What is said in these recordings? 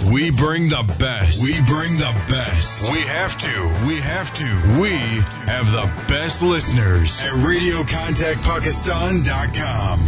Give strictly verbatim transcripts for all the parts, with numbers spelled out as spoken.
We bring the best. We bring the best. We have to. We have to. We have the best listeners at radio contact pakistan dot com.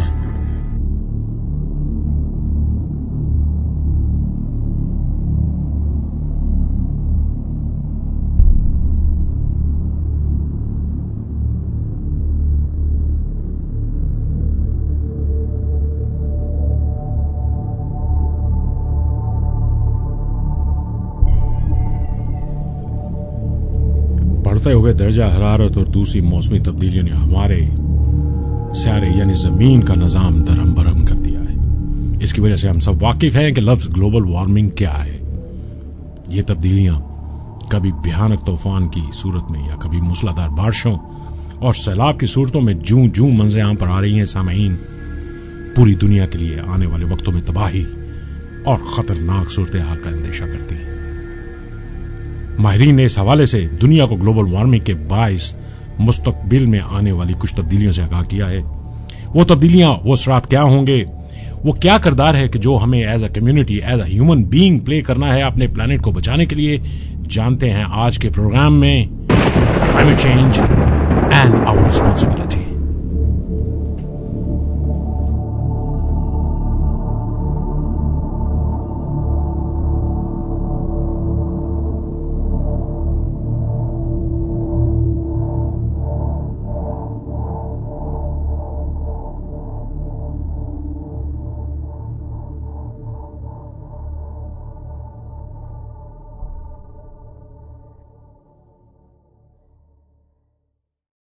बढ़ते हुए दर्जा हरारत और दूसरी मौसमी तब्दीलियों ने हमारे सारे यानी जमीन का निजाम दरहम बरहम कर दिया है। इसकी वजह से हम सब वाकिफ हैं कि लफ्ज ग्लोबल वार्मिंग क्या है। ये तब्दीलियां कभी भयानक तूफान की सूरत में या कभी मूसलाधार बारिशों और सैलाब की सूरतों में जूं जूं मंजरें आम पर आ रही हैं। सामईन, पूरी दुनिया के लिए आने वाले वक्तों में तबाही और खतरनाक सूरत हाल का अंदेशा करती है। माहिरीन ने इस हवाले से दुनिया को ग्लोबल वार्मिंग के बाइस मुस्तकबिल में आने वाली कुछ तब्दीलियों से आगाह किया है। वो तब्दीलियां, वो असरात क्या होंगे, वो क्या किरदार है कि जो हमें as a community, as a human being play करना है अपने प्लेनेट को बचाने के लिए, जानते हैं आज के प्रोग्राम में climate change and our responsibility.